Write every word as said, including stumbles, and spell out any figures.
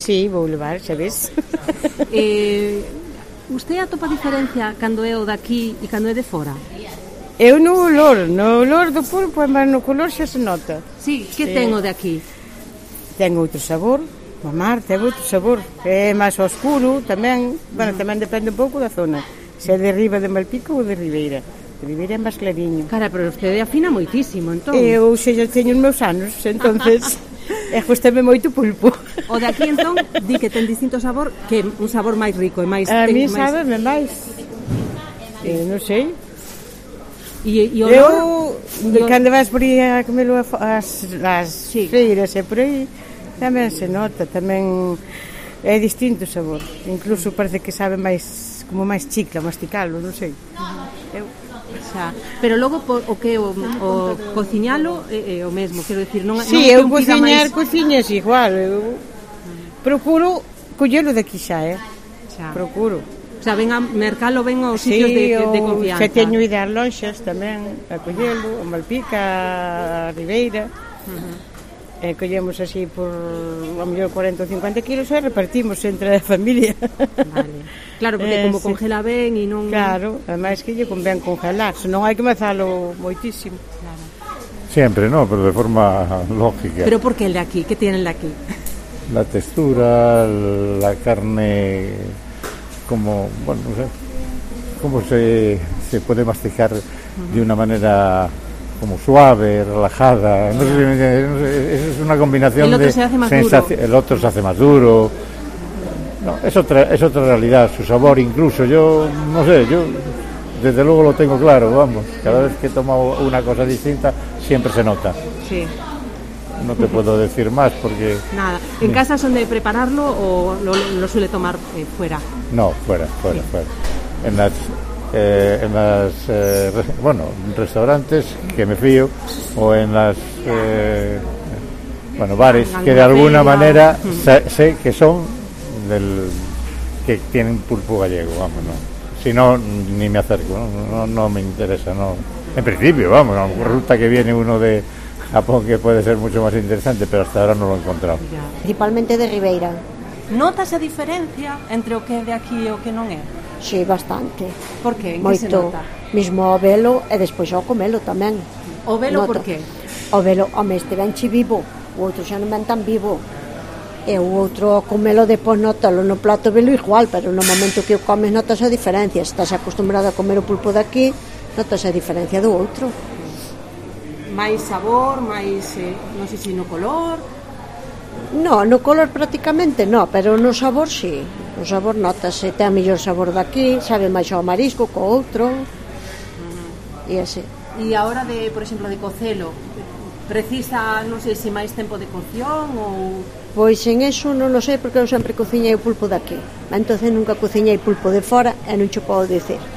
Si, vou levar, xa ves. Eh, usted atopa diferencia cando é o daqui e cando é de fora? Eu no olor, no olor do pulpo, mas no color xa se nota. Sí, que Sí. ten o de aquí? Ten outro sabor, o mar ten outro sabor. É máis oscuro tamén, bueno, tamén depende un pouco da zona. Se é de riba de Malpica ou de Ribeira. De Ribeira é máis clariño. Cara, pero usted afina moitísimo, entón. Eu xa já teño os meus anos, entonces é gustame moito pulpo. O de aquí, entón, di que ten distinto sabor, que un sabor máis rico e máis... A ten mí máis... sabe máis. Eh, non sei. E, e Eu, olor... cando vas por aí a comelo as, as Sí. feiras e por aí, tamén se nota, tamén é distinto o sabor. Incluso parece que sabe máis, como máis chicla, masticalo, non sei. Eu... Xa. Pero logo po, o que o, o cociñalo é, é o mesmo, quero dicir, non, Sí, non é que eu un pida cociñar, máis... cociñas igual. Eu procuro collelo daqui xa, eh? Xa. Procuro. O sea, ven a mercalo, ven aos Sí, sitios de, de ou confianza. xa teño ido ás lonxas tamén a collelo, a Malpica, a Ribeira. Uh-huh. E collemos así por a mellor cuarenta ou cincuenta kilos e repartimos entre a familia. Vale. Claro, porque eh, como sí. congela ben e non... Claro, ademais que lle convén congelar, senón hai que mazalo moitísimo. Claro. Siempre, ¿no? Pero de forma lógica. Pero por que el de aquí? ¿Qué tiene el de aquí? La textura, la carne, como, bueno, no sé, cómo se, se puede masticar uh-huh. de una manera como suave, relajada. No sé si me entiendes, no sé, es una combinación el otro de se hace más sensaci- duro. El otro se hace más duro. No, es otra, es otra realidad, su sabor incluso. Yo, no sé, yo desde luego lo tengo claro, vamos. Cada vez que tomo una cosa distinta, siempre se nota. Sí. No te puedo decir más porque... Nada. ¿En sí. casa son de prepararlo o lo, lo suele tomar eh, fuera? No, fuera, fuera, sí. fuera. En las, eh, en las eh, res, bueno, restaurantes que me fío o en las eh, bueno, bares que de alguna feria, manera uh-huh. sé, sé que son del que tienen pulpo gallego, vamos, no. Si no, ni me acerco, no, no, no me interesa, no. En principio, vamos, no, resulta que viene uno de Japón que puede ser mucho más interesante, pero hasta ahora no lo he encontrado. Principalmente de Ribeira. Notas a diferencia entre o que é de aquí e o que non é? Sí, bastante. Por que? En Moito. Que se nota? Mismo o velo e despois ao comelo tamén. O velo Noto. por que? O velo, home, este venche vivo, o outro xa non ven tan vivo. E o outro comelo depois notalo no plato velo igual, pero no momento que o comes notas a diferencia. Se estás acostumbrado a comer o pulpo daqui, notas a diferencia do outro. máis sabor, máis, eh, non sei se no color... No, no color prácticamente no, pero no sabor sí. O sabor notase, ten mellor sabor daqui, sabe máis ao marisco co outro. Uh-huh. E así. E a hora de, por exemplo, de cocelo, precisa, non sei se máis tempo de cocción ou... Pois en eso non o sei porque eu sempre cociñei o pulpo daqui. Entonces nunca cociñei pulpo de fora e non che podo dicir.